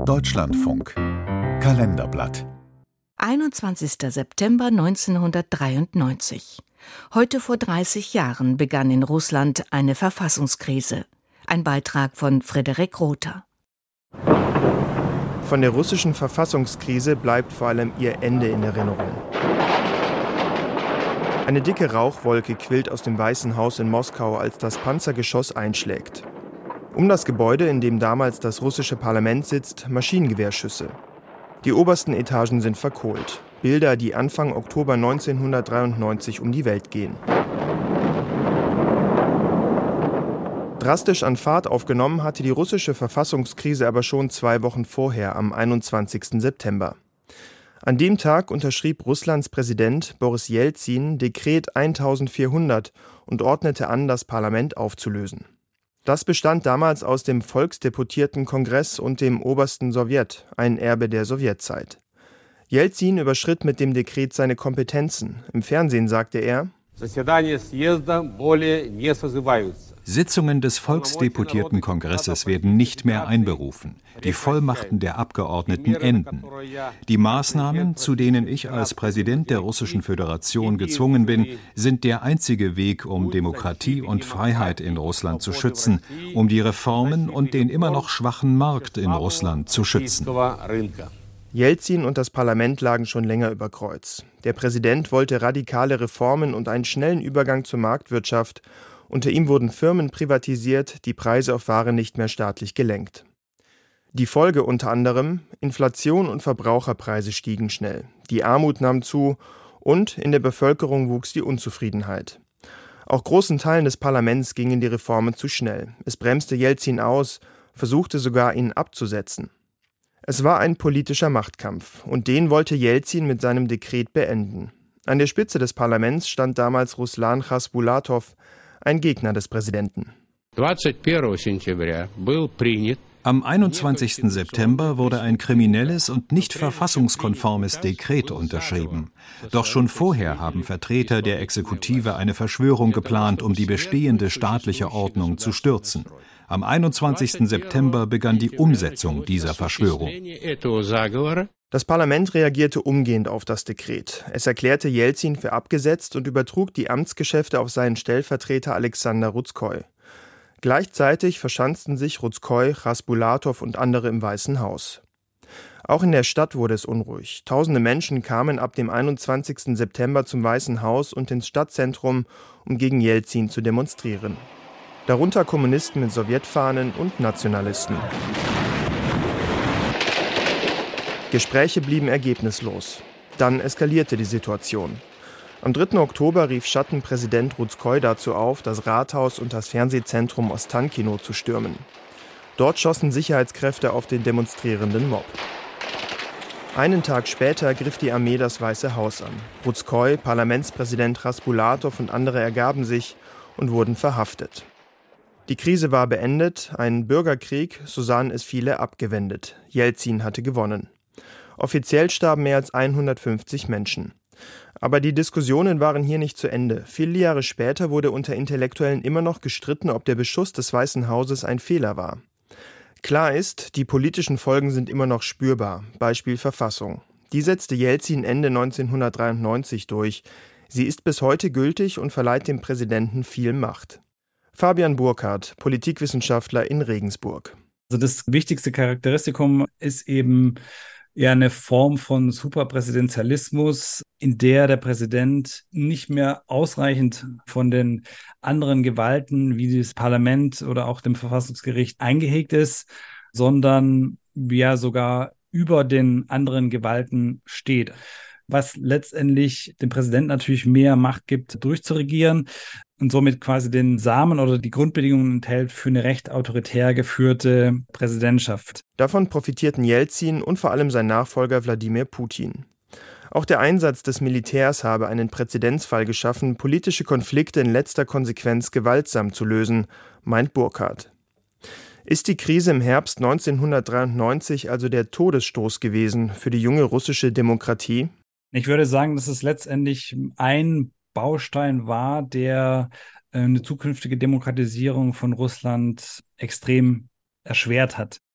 Deutschlandfunk Kalenderblatt 21. September 1993. Heute vor 30 Jahren begann in Russland eine Verfassungskrise. Ein Beitrag von Frederik Rother. Von der russischen Verfassungskrise bleibt vor allem ihr Ende in Erinnerung. Eine dicke Rauchwolke quillt aus dem Weißen Haus in Moskau, als das Panzergeschoss einschlägt. Um das Gebäude, in dem damals das russische Parlament sitzt, Maschinengewehrschüsse. Die obersten Etagen sind verkohlt. Bilder, die Anfang Oktober 1993 um die Welt gehen. Drastisch an Fahrt aufgenommen hatte die russische Verfassungskrise aber schon 2 Wochen vorher, am 21. September. An dem Tag unterschrieb Russlands Präsident Boris Jelzin Dekret 1400 und ordnete an, das Parlament aufzulösen. Das bestand damals aus dem Volksdeputierten Kongress und dem Obersten Sowjet, ein Erbe der Sowjetzeit. Jelzin überschritt mit dem Dekret seine Kompetenzen. Im Fernsehen sagte er: Sitzungen des Volksdeputiertenkongresses werden nicht mehr einberufen. Die Vollmachten der Abgeordneten enden. Die Maßnahmen, zu denen ich als Präsident der Russischen Föderation gezwungen bin, sind der einzige Weg, um Demokratie und Freiheit in Russland zu schützen, um die Reformen und den immer noch schwachen Markt in Russland zu schützen. Jelzin und das Parlament lagen schon länger über Kreuz. Der Präsident wollte radikale Reformen und einen schnellen Übergang zur Marktwirtschaft. Unter ihm wurden Firmen privatisiert, die Preise auf Waren nicht mehr staatlich gelenkt. Die Folge unter anderem: Inflation und Verbraucherpreise stiegen schnell, die Armut nahm zu und in der Bevölkerung wuchs die Unzufriedenheit. Auch großen Teilen des Parlaments gingen die Reformen zu schnell. Es bremste Jelzin aus, versuchte sogar, ihn abzusetzen. Es war ein politischer Machtkampf und den wollte Jelzin mit seinem Dekret beenden. An der Spitze des Parlaments stand damals Ruslan Chasbulatov, ein Gegner des Präsidenten. Am 21. September wurde ein kriminelles und nicht verfassungskonformes Dekret unterschrieben. Doch schon vorher haben Vertreter der Exekutive eine Verschwörung geplant, um die bestehende staatliche Ordnung zu stürzen. Am 21. September begann die Umsetzung dieser Verschwörung. Das Parlament reagierte umgehend auf das Dekret. Es erklärte Jelzin für abgesetzt und übertrug die Amtsgeschäfte auf seinen Stellvertreter Alexander Rudskoi. Gleichzeitig verschanzten sich Rudskoi, Chasbulatov und andere im Weißen Haus. Auch in der Stadt wurde es unruhig. Tausende Menschen kamen ab dem 21. September zum Weißen Haus und ins Stadtzentrum, um gegen Jelzin zu demonstrieren. Darunter Kommunisten mit Sowjetfahnen und Nationalisten. Gespräche blieben ergebnislos. Dann eskalierte die Situation. Am 3. Oktober rief Schattenpräsident Rudskoi dazu auf, das Rathaus und das Fernsehzentrum Ostankino zu stürmen. Dort schossen Sicherheitskräfte auf den demonstrierenden Mob. Einen Tag später griff die Armee das Weiße Haus an. Rudskoi, Parlamentspräsident Chasbulatov und andere ergaben sich und wurden verhaftet. Die Krise war beendet, ein Bürgerkrieg, so sahen es viele, abgewendet. Jelzin hatte gewonnen. Offiziell starben mehr als 150 Menschen. Aber die Diskussionen waren hier nicht zu Ende. Viele Jahre später wurde unter Intellektuellen immer noch gestritten, ob der Beschuss des Weißen Hauses ein Fehler war. Klar ist, die politischen Folgen sind immer noch spürbar. Beispiel Verfassung. Die setzte Jelzin Ende 1993 durch. Sie ist bis heute gültig und verleiht dem Präsidenten viel Macht. Fabian Burkhardt, Politikwissenschaftler in Regensburg. Also das wichtigste Charakteristikum ist eben ja eine Form von Superpräsidentialismus, in der der Präsident nicht mehr ausreichend von den anderen Gewalten wie das Parlament oder auch dem Verfassungsgericht eingehegt ist, sondern ja sogar über den anderen Gewalten steht. Was letztendlich dem Präsidenten natürlich mehr Macht gibt, durchzuregieren und somit quasi den Samen oder die Grundbedingungen enthält für eine recht autoritär geführte Präsidentschaft. Davon profitierten Jelzin und vor allem sein Nachfolger Wladimir Putin. Auch der Einsatz des Militärs habe einen Präzedenzfall geschaffen, politische Konflikte in letzter Konsequenz gewaltsam zu lösen, meint Burkhardt. Ist die Krise im Herbst 1993 also der Todesstoß gewesen für die junge russische Demokratie? Ich würde sagen, dass es letztendlich ein Baustein war, der eine zukünftige Demokratisierung von Russland extrem erschwert hat.